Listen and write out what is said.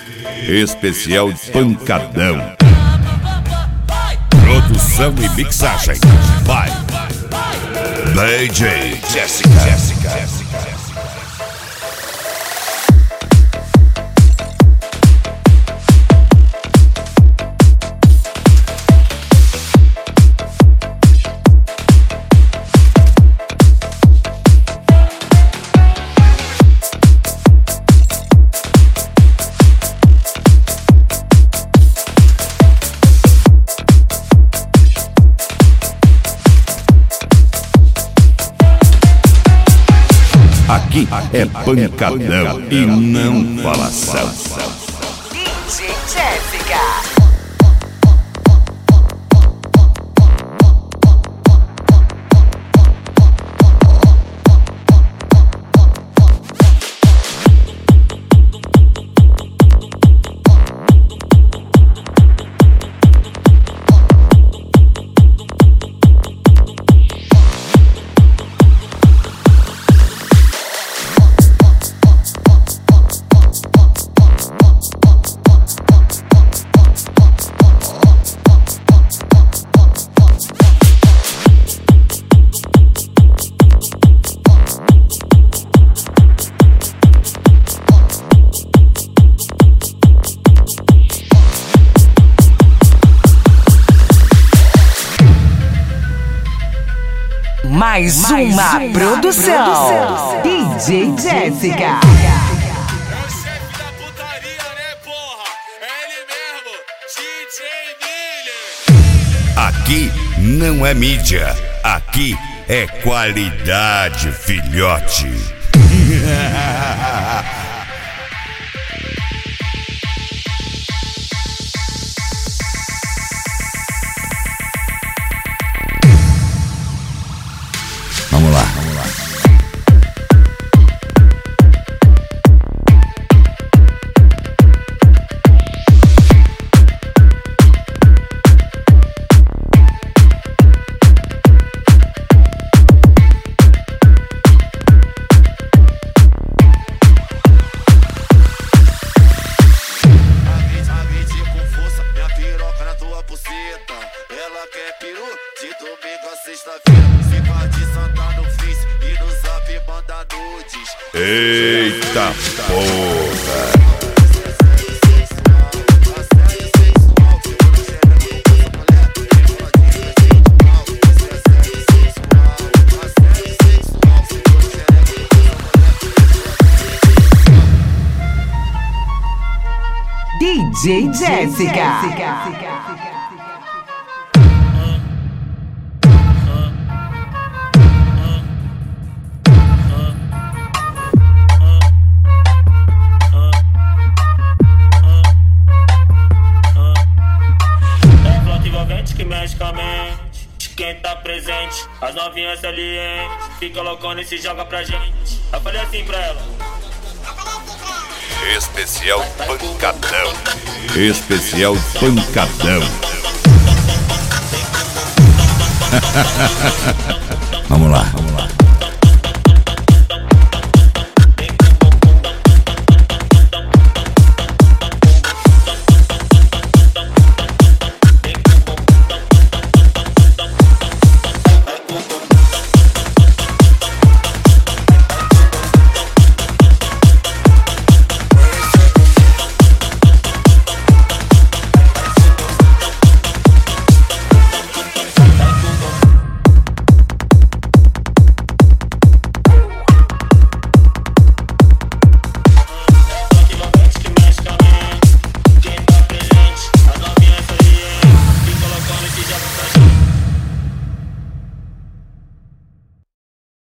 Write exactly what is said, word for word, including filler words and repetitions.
Especial Pancadão. Produção e mixagem vai D J Jessica. Jessica. Jessica. Aqui é pancadão e não falação. D J Jessica. Mais, Mais uma, uma produção. produção D J Jessica. É o chefe da putaria, né, porra? É ele mesmo, D J Miller. Aqui não é mídia, aqui é qualidade, filhote. Vamos lá, vamos lá. Eita porra! D J Jessica. Quem tá presente, as novinhas salientes, fica loucona e se joga pra gente. Eu falei assim pra ela. Especial Pancadão. Especial Pancadão. Vamos lá.